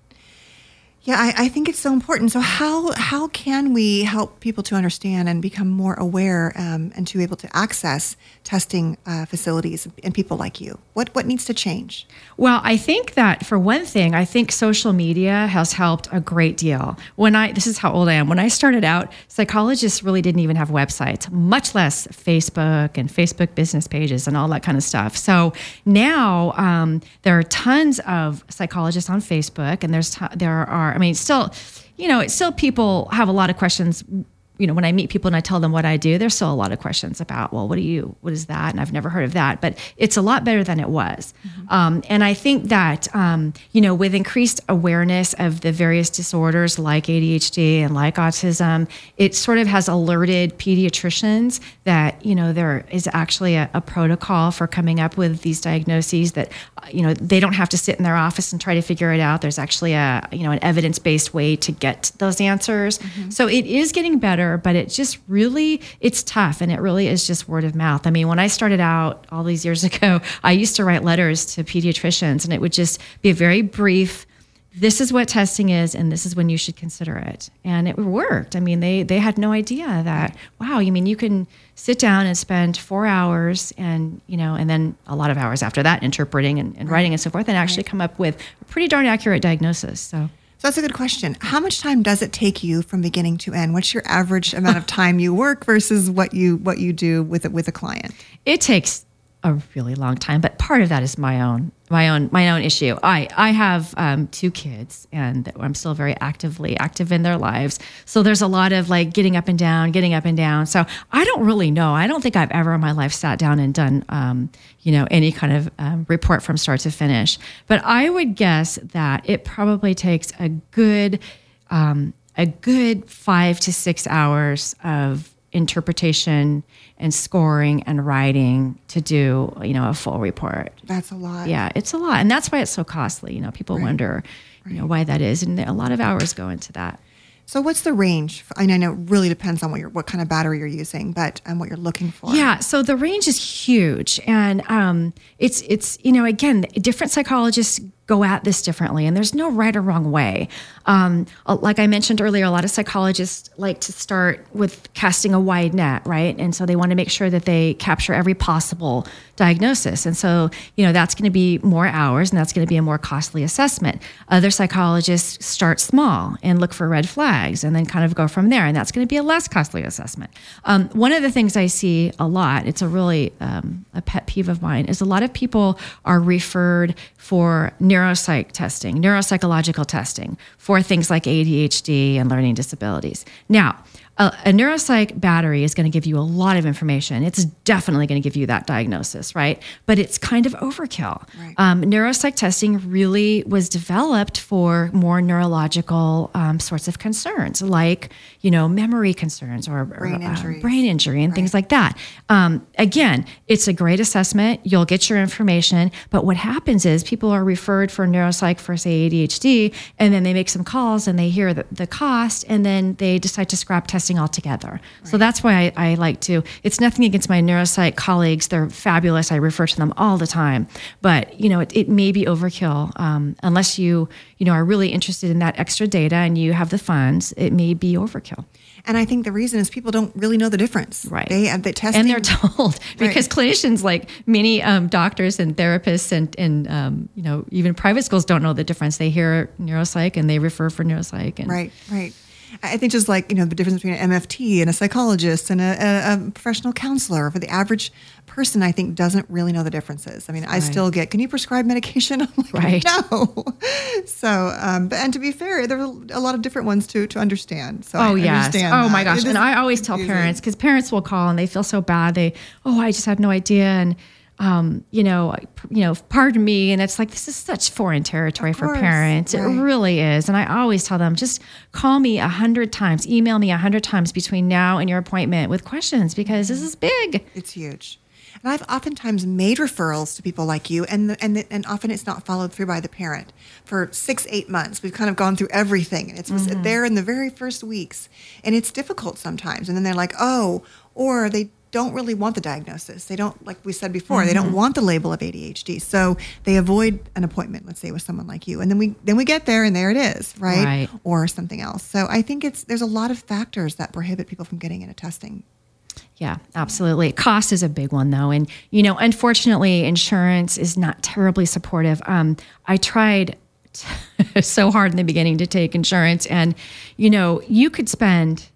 Yeah, I, I think it's so important. So how how can we help people to understand and become more aware um, and to be able to access testing uh, facilities and people like you? What what needs to change? Well, I think that for one thing, I think social media has helped a great deal. When I, this is how old I am. When I started out, psychologists really didn't even have websites, much less Facebook and Facebook business pages and all that kind of stuff. So now um, there are tons of psychologists on Facebook, and there's t- there are, I mean, still, you know, it's still people have a lot of questions. You know, when I meet people and I tell them what I do, there's still a lot of questions about, well, what do you, what is that? And I've never heard of that, but it's a lot better than it was. Mm-hmm. Um, and I think that, um, you know, with increased awareness of the various disorders like A D H D and like autism, it sort of has alerted pediatricians that, you know, there is actually a, a protocol for coming up with these diagnoses that, you know, they don't have to sit in their office and try to figure it out. There's actually a, you know, an evidence-based way to get those answers. Mm-hmm. So it is getting better. But it just really, it's tough. And it really is just word of mouth. I mean, when I started out all these years ago, I used to write letters to pediatricians, and it would just be a very brief, this is what testing is, and this is when you should consider it. And it worked. I mean, they they had no idea that, wow, you mean you can sit down and spend four hours and, you know, and then a lot of hours after that interpreting and, and writing and so forth, and actually come up with a pretty darn accurate diagnosis. So. So that's a good question. How much time does it take you from beginning to end? What's your average amount of time you work versus what you what you do with it with a client? It takes a really long time, but part of that is my own my own my own issue. I I have um, two kids, and I'm still very actively active in their lives. So there's a lot of like getting up and down, getting up and down. So I don't really know. I don't think I've ever in my life sat down and done um, you know any kind of um, report from start to finish. But I would guess that it probably takes a good um, a good five to six hours of interpretation and scoring and writing to do, you know, a full report. That's a lot. Yeah, it's a lot. And that's why it's so costly. You know, people Right. wonder, Right. you know, why that is. And a lot of hours go into that. So what's the range? I know it really depends on what you're, what kind of battery you're using, but um, what you're looking for. Yeah, so the range is huge. And um, it's, it's you know, again, different psychologists go at this differently. And there's no right or wrong way. Um, like I mentioned earlier, a lot of psychologists like to start with casting a wide net, right? And so they want to make sure that they capture every possible diagnosis. And so, you know, that's going to be more hours and that's going to be a more costly assessment. Other psychologists start small and look for red flags and then kind of go from there. And that's going to be a less costly assessment. Um, one of the things I see a lot, it's a really um, a pet peeve of mine, is a lot of people are referred for neuropsych testing, neuropsychological testing for things like A D H D and learning disabilities. Now, a, a neuropsych battery is going to give you a lot of information. It's definitely going to give you that diagnosis, right? But it's kind of overkill. Right. Um, neuropsych testing really was developed for more neurological um, sorts of concerns, like, you know, memory concerns or brain injury, uh, brain injury and right. things like that. Um, again, it's a great assessment. You'll get your information. But what happens is people are referred for neuropsych for, say, A D H D, and then they make some calls and they hear the, the cost, and then they decide to scrap testing altogether. Right. So that's why I, I like to, it's nothing against my neuropsych colleagues. They're fabulous. I refer to them all the time. But, you know, it, it may be overkill um, unless you, you know, are really interested in that extra data and you have the funds, it may be overkill. And I think the reason is people don't really know the difference. Right. They have the testing. And they're told, because right. clinicians, like many um, doctors and therapists and, and um, you know, even private schools don't know the difference. They hear neuropsych and they refer for neuropsych. And, right, right. I think just like, you know, the difference between an M F T and a psychologist and a, a, a professional counselor, for the average person, I think, doesn't really know the differences. I mean, right. I still get, can you prescribe medication? I'm like, right. no. So, um, but, and to be fair, there are a lot of different ones to, to understand. So oh, I yes. understand Oh, that. my gosh. And I always confusing. tell parents, because parents will call and they feel so bad. They, oh, I just had no idea. And, Um, you know, you know, pardon me. And it's like, this is such foreign territory for parents. Right. It really is. And I always tell them, just call me a hundred times, email me a hundred times between now and your appointment with questions, because this is big. It's huge. And I've oftentimes made referrals to people like you, and the, and the, and often it's not followed through by the parent for six, eight months. We've kind of gone through everything, and it's mm-hmm. there in the very first weeks, and it's difficult sometimes. And then they're like, oh, or they don't really want the diagnosis. They don't, like we said before, mm-hmm. they don't want the label of A D H D. So they avoid an appointment, let's say, with someone like you. And then we then we get there and there it is, right? Right. Or something else. So I think it's there's a lot of factors that prohibit people from getting into testing. Yeah, absolutely. Cost is a big one, though. And, you know, unfortunately, insurance is not terribly supportive. Um, I tried t- so hard in the beginning to take insurance, and, you know, you could spend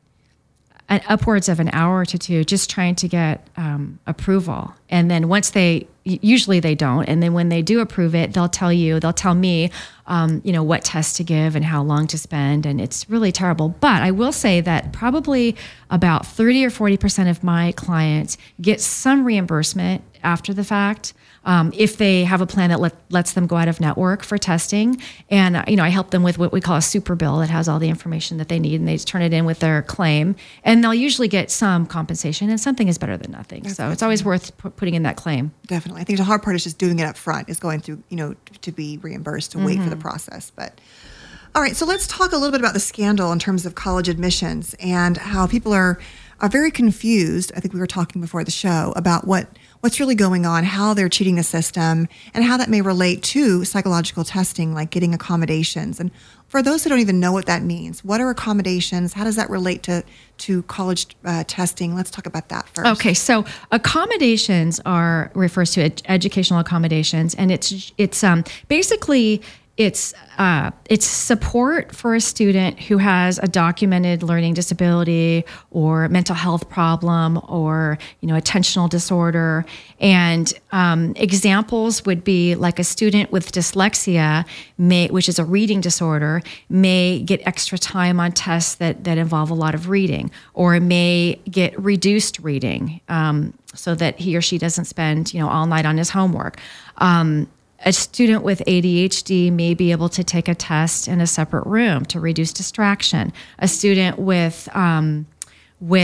an upwards of an hour to two just trying to get um, approval. And then once they, usually they don't. And then when they do approve it, they'll tell you, they'll tell me, um, you know, what test to give and how long to spend. And it's really terrible. But I will say that probably about thirty or forty percent of my clients get some reimbursement after the fact. Um, if they have a plan that let, lets them go out of network for testing. And, uh, you know, I help them with what we call a super bill that has all the information that they need, and they just turn it in with their claim. And they'll usually get some compensation, and something is better than nothing. That's so it's always worth p- putting in that claim. Definitely. I think the hard part is just doing it up front, is going through, you know, to be reimbursed, to mm-hmm. wait for the process. But all right, so let's talk a little bit about the scandal in terms of college admissions and how people are are very confused. I think we were talking before the show about what what's really going on, how they're cheating the system, and how that may relate to psychological testing, like getting accommodations. And for those who don't even know what that means, what are accommodations? How does that relate to, to college uh, testing? Let's talk about that first. Okay, so accommodations are refers to ed- educational accommodations, and it's it's um, basically It's uh, it's support for a student who has a documented learning disability or mental health problem or, you know, attentional disorder. And um, examples would be like a student with dyslexia, may, which is a reading disorder, may get extra time on tests that, that involve a lot of reading, or may get reduced reading um, so that he or she doesn't spend, you know, all night on his homework. Um, A student with A D H D may be able to take a test in a separate room to reduce distraction. A student with um, with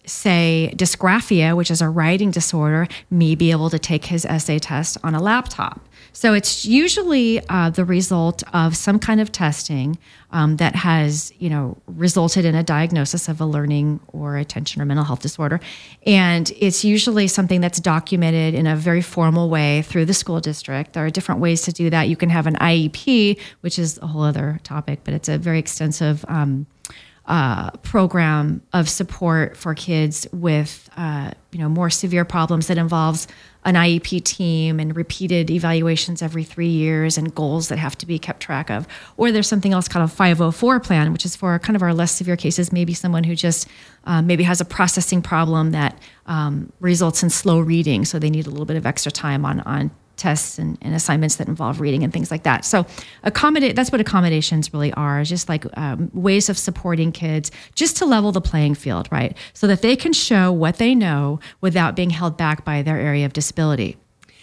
say, dysgraphia, which is a writing disorder, may be able to take his essay test on a laptop. So it's usually uh, the result of some kind of testing um, that has, you know, resulted in a diagnosis of a learning or attention or mental health disorder. And it's usually something that's documented in a very formal way through the school district. There are different ways to do that. You can have an I E P, which is a whole other topic, but it's a very extensive um, uh, program of support for kids with, uh, you know, more severe problems that involves an I E P team and repeated evaluations every three years and goals that have to be kept track of. Or there's something else called a five oh four plan, which is for kind of our less severe cases, maybe someone who just uh, maybe has a processing problem that um, results in slow reading. So they need a little bit of extra time on, on tests and, and assignments that involve reading and things like that. So accommodate, that's what accommodations really are, just like um, ways of supporting kids just to level the playing field, right? So that they can show what they know without being held back by their area of disability.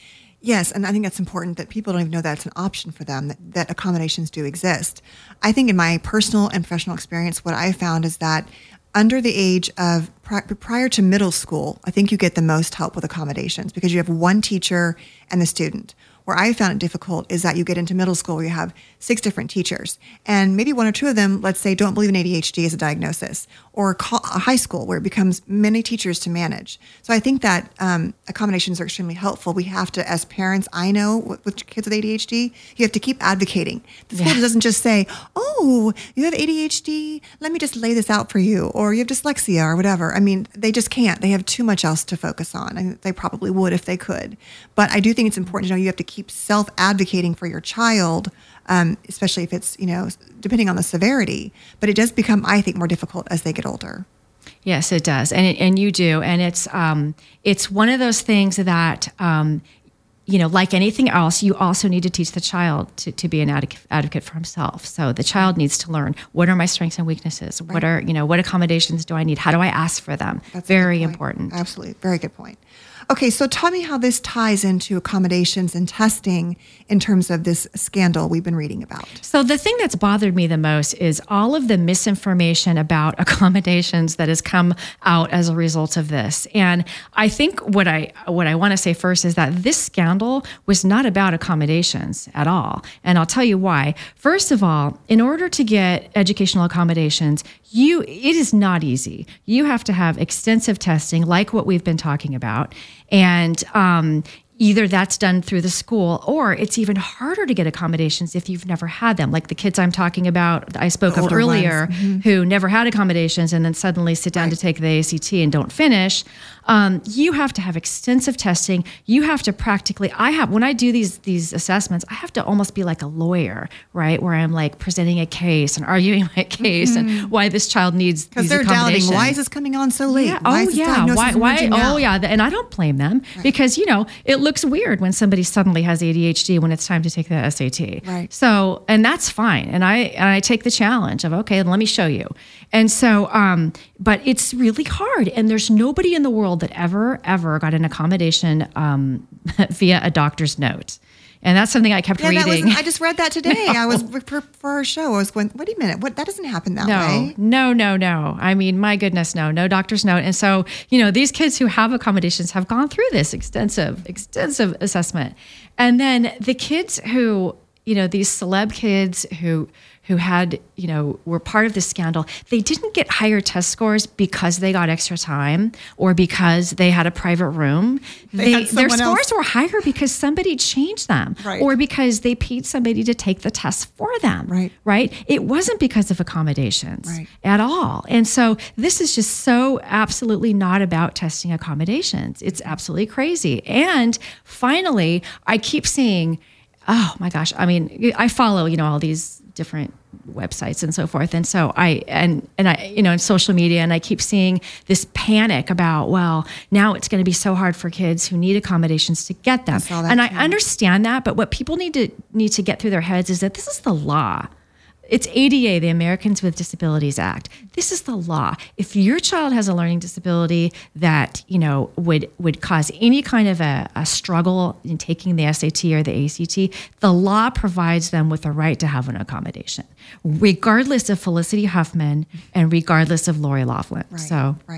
Yes, and I think that's important that people don't even know that's an option for them, that, that accommodations do exist. I think in my personal and professional experience, what I found is that under the age of prior to middle school, I think you get the most help with accommodations because you have one teacher and the student. Where I found it difficult is that you get into middle school where you have six different teachers, and maybe one or two of them, let's say, don't believe in A D H D as a diagnosis, or a high school where it becomes many teachers to manage. So I think that um, accommodations are extremely helpful. We have to, as parents, I know with, with kids with A D H D, you have to keep advocating. The school yeah. doesn't just say, oh, you have A D H D, let me just lay this out for you, or you have dyslexia or whatever. I mean, they just can't. They have too much else to focus on. I mean, they probably would if they could. But I do think it's important to know you have to keep self-advocating for your child, um, especially if it's, you know, depending on the severity. But it does become, I think, more difficult as they get older. Yes, it does. And it, and you do. And it's um, it's one of those things that, um, you know, like anything else, you also need to teach the child to, to be an advocate, advocate for himself. So the child needs to learn, what are my strengths and weaknesses? Right. What are, you know, what accommodations do I need? How do I ask for them? That's very important. Absolutely. Very good point. Okay, so tell me how this ties into accommodations and testing in terms of this scandal we've been reading about. So the thing that's bothered me the most is all of the misinformation about accommodations that has come out as a result of this. And I think what I what I want to say first is that this scandal was not about accommodations at all. And I'll tell you why. First of all, in order to get educational accommodations, you it is not easy. You have to have extensive testing like what we've been talking about. And um, either that's done through the school, or it's even harder to get accommodations if you've never had them. Like the kids I'm talking about, I spoke of earlier, mm-hmm. who never had accommodations and then suddenly sit down right. to take the A C T and don't finish. Um, you have to have extensive testing. You have to practically, I have, when I do these these assessments, I have to almost be like a lawyer, right? Where I'm like presenting a case and arguing my case mm-hmm. and why this child needs these accommodations. Because they're doubting, why is this coming on so late? Yeah. Why oh, is this yeah. Why, why, oh, yeah. And I don't blame them right. because, you know, it looks weird when somebody suddenly has A D H D when it's time to take the S A T. Right. So, and that's fine. And I, and I take the challenge of, okay, let me show you. And so, um, but it's really hard. And there's nobody in the world that ever, ever got an accommodation um, via a doctor's note. And that's something I kept yeah, reading. That was, I just read that today. no. I was for, for our show. I was going, wait a minute, what? That doesn't happen that no, way. No, no, no. I mean, my goodness, no, no doctor's note. And so, you know, these kids who have accommodations have gone through this extensive, extensive assessment. And then the kids who, you know, these celeb kids who who had, you know, were part of this scandal, they didn't get higher test scores because they got extra time or because they had a private room. They, they their scores else. were higher because somebody changed them right. or because they paid somebody to take the test for them. Right. Right. It wasn't because of accommodations right. at all. And so this is just so absolutely not about testing accommodations. It's absolutely crazy. And finally, I keep seeing, oh my gosh, I mean, I follow, you know, all these different websites and so forth. And so I, and, and I, you know, in social media, and I keep seeing this panic about, well, now it's going to be so hard for kids who need accommodations to get them. I and too. I understand that, but what people need to need to get through their heads is that this is the law. It's A D A, the Americans with Disabilities Act. This is the law. If your child has a learning disability that, you know, would would cause any kind of a, a struggle in taking the S A T or the A C T, the law provides them with the right to have an accommodation, regardless of Felicity Huffman and regardless of Lori Loughlin. Right, so right.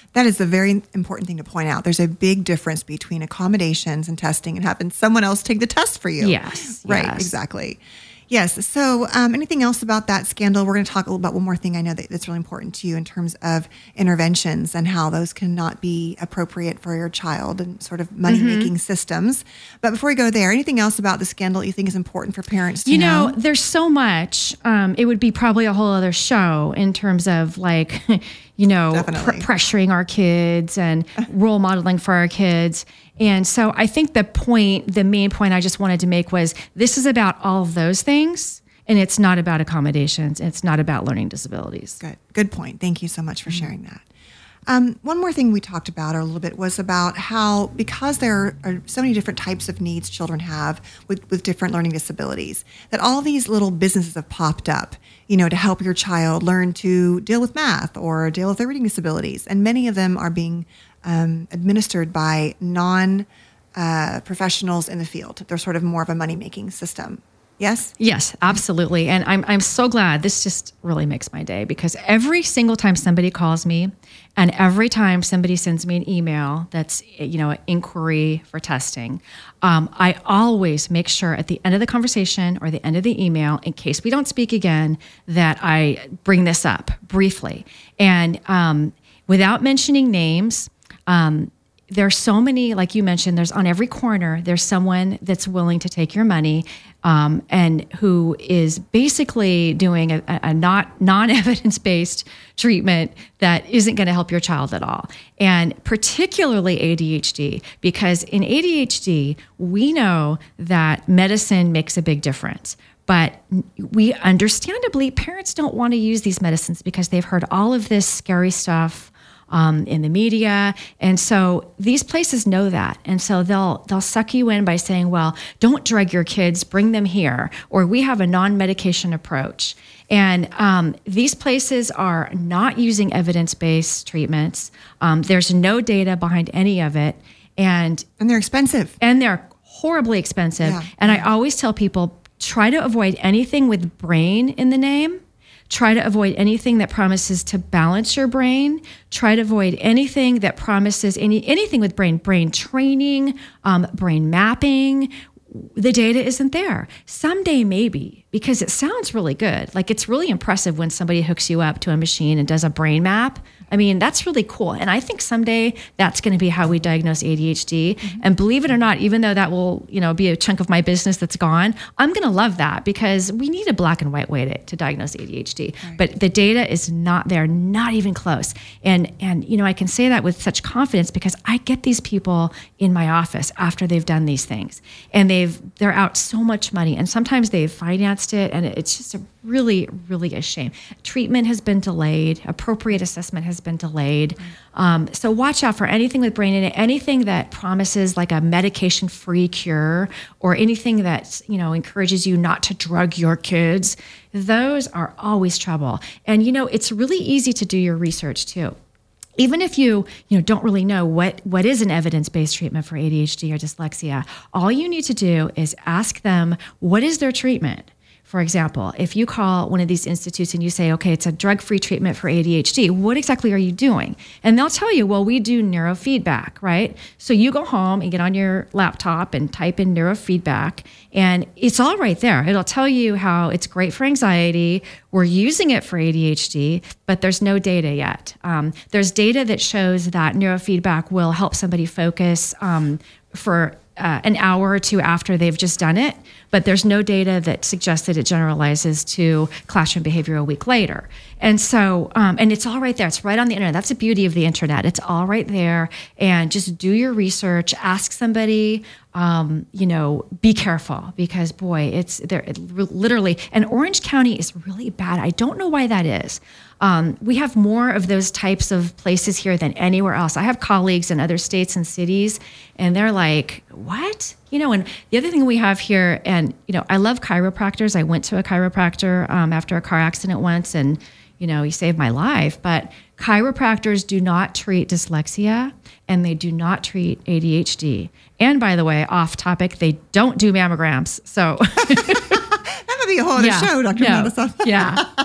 That is a very important thing to point out. There's a big difference between accommodations and testing and having someone else take the test for you. Yes. Right, yes. exactly. Yes. So um, anything else about that scandal? We're going to talk a little about one more thing I know that, that's really important to you in terms of interventions and how those cannot be appropriate for your child and sort of money-making mm-hmm. systems. But before we go there, anything else about the scandal you think is important for parents to you know? You know, there's so much. Um, it would be probably a whole other show in terms of like, you know, pr- pressuring our kids and role modeling for our kids. And so I think the point, the main point I just wanted to make was this is about all of those things, and it's not about accommodations. It's not about learning disabilities. Good. Good point. Thank you so much for mm-hmm. sharing that. Um, one more thing we talked about a little bit was about how, because there are so many different types of needs children have with, with different learning disabilities, that all these little businesses have popped up, you know, to help your child learn to deal with math or deal with their reading disabilities. And many of them are being um, administered by non uh, professionals in the field. They're sort of more of a money-making system. Yes? Yes, absolutely. And I'm I'm so glad. This just really makes my day, because every single time somebody calls me and every time somebody sends me an email that's, you know, an inquiry for testing, um, I always make sure at the end of the conversation or the end of the email, in case we don't speak again, that I bring this up briefly. And um, without mentioning names, um, there's so many, like you mentioned, there's on every corner, there's someone that's willing to take your money um, and who is basically doing a, a not non-evidence-based treatment that isn't going to help your child at all. And particularly A D H D, because in A D H D, we know that medicine makes a big difference. But we understandably, parents don't want to use these medicines because they've heard all of this scary stuff Um, in the media. And so these places know that. And so they'll they'll suck you in by saying, well, don't drug your kids, bring them here, or we have a non-medication approach. And um, these places are not using evidence-based treatments. Um, there's no data behind any of it. And, and they're expensive. And they're horribly expensive. Yeah. And I always tell people, try to avoid anything with brain in the name. Try to avoid anything that promises to balance your brain. Try to avoid anything that promises any anything with brain, brain training, um, brain mapping. The data isn't there. Someday maybe, because it sounds really good. Like it's really impressive when somebody hooks you up to a machine and does a brain map. I mean, that's really cool. And I think someday that's going to be how we diagnose A D H D. Mm-hmm. And believe it or not, even though that will, you know, be a chunk of my business that's gone, I'm going to love that, because we need a black and white way to, to diagnose A D H D. Right. But the data is not there, not even close. And, and, you know, I can say that with such confidence because I get these people in my office after they've done these things, and they've, they're out so much money, and sometimes they've financed it, and it's just a really, really a shame. Treatment has been delayed. Appropriate assessment has been delayed. Um, so watch out for anything with brain in it, anything that promises like a medication-free cure, or anything that, you know, encourages you not to drug your kids. Those are always trouble. And, you know, it's really easy to do your research too. Even if you, you know, don't really know what, what is an evidence-based treatment for A D H D or dyslexia, all you need to do is ask them, what is their treatment? For example, if you call one of these institutes and you say, okay, it's a drug-free treatment for A D H D, what exactly are you doing? And they'll tell you, well, we do neurofeedback, right? So you go home and get on your laptop and type in neurofeedback, and it's all right there. It'll tell you how it's great for anxiety. We're using it for A D H D, but there's no data yet. Um, there's data that shows that neurofeedback will help somebody focus um, for Uh, an hour or two after they've just done it, but there's no data that suggests that it generalizes to classroom behavior a week later. And so, um, and it's all right there. It's right on the internet. That's the beauty of the internet. It's all right there. And just do your research, ask somebody, um, you know, be careful, because boy, it's there it literally, and Orange County is really bad. I don't know why that is. Um, we have more of those types of places here than anywhere else. I have colleagues in other states and cities, and they're like, what? You know, and the other thing we have here, and, you know, I love chiropractors. I went to a chiropractor um, after a car accident once, and, you know, he saved my life. But chiropractors do not treat dyslexia, and they do not treat A D H D. And by the way, off topic, they don't do mammograms. So that would be a whole other yeah, show, Doctor No, Madison. yeah.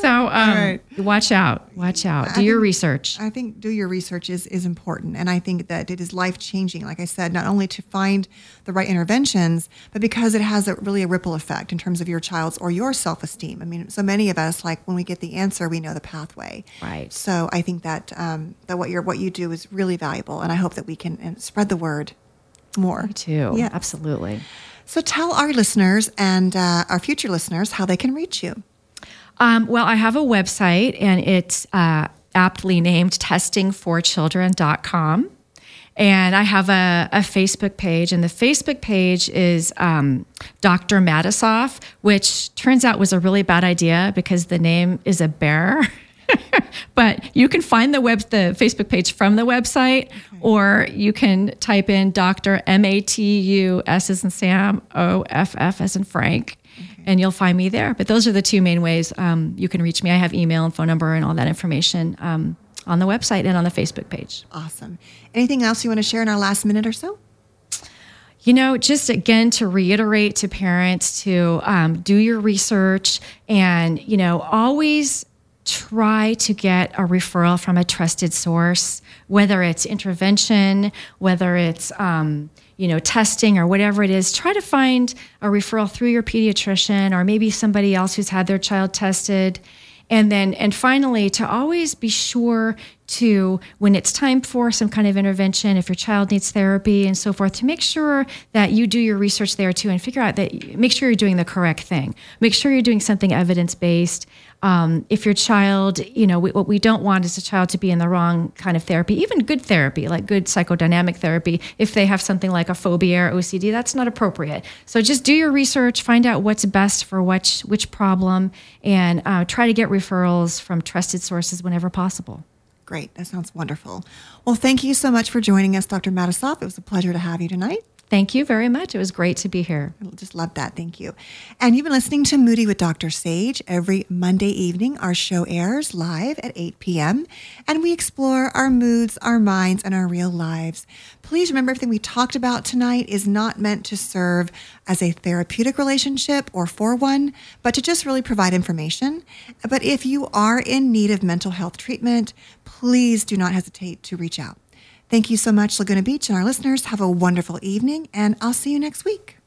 So um, right. watch out, watch out. Do I your think, research. I think do your research is, is important. And I think that it is life-changing, like I said, not only to find the right interventions, but because it has a, really a ripple effect in terms of your child's or your self-esteem. I mean, so many of us, like when we get the answer, we know the pathway. Right. So I think that um, that what you're what you do is really valuable, and I hope that we can uh, spread the word more. Me too. Yeah. Absolutely. So tell our listeners and uh, our future listeners how they can reach you. Um, well, I have a website, and it's uh, aptly named testing for children dot com. And I have a, a Facebook page, and the Facebook page is um, Doctor Matisoff, which turns out was a really bad idea because the name is a bear. But you can find the web the Facebook page from the website, okay. Or you can type in Doctor M A T U S as in Sam, O F F as in Frank, okay. And you'll find me there. But those are the two main ways um, you can reach me. I have email and phone number and all that information um, on the website and on the Facebook page. Awesome. Anything else you want to share in our last minute or so? You know, just again, to reiterate to parents to um, do your research and, you know, always try to get a referral from a trusted source, whether it's intervention, whether it's, um, you know, testing or whatever it is. Try to find a referral through your pediatrician or maybe somebody else who's had their child tested. And then, and finally, to always be sure to, when it's time for some kind of intervention, if your child needs therapy and so forth, to make sure that you do your research there too and figure out that, make sure you're doing the correct thing. Make sure you're doing something evidence-based. Um, if your child, you know, we, what we don't want is a child to be in the wrong kind of therapy, even good therapy, like good psychodynamic therapy. If they have something like a phobia or O C D, that's not appropriate. So just do your research, find out what's best for which, which problem, and uh, try to get referrals from trusted sources whenever possible. Great. That sounds wonderful. Well, thank you so much for joining us, Doctor Matisoff. It was a pleasure to have you tonight. Thank you very much. It was great to be here. I just love that. Thank you. And you've been listening to Moody with Doctor Sage. Every Monday evening, our show airs live at eight p.m. and we explore our moods, our minds, and our real lives. Please remember everything we talked about tonight is not meant to serve as a therapeutic relationship or for one, but to just really provide information. But if you are in need of mental health treatment, please do not hesitate to reach out. Thank you so much, Laguna Beach, and our listeners. Have a wonderful evening, and I'll see you next week.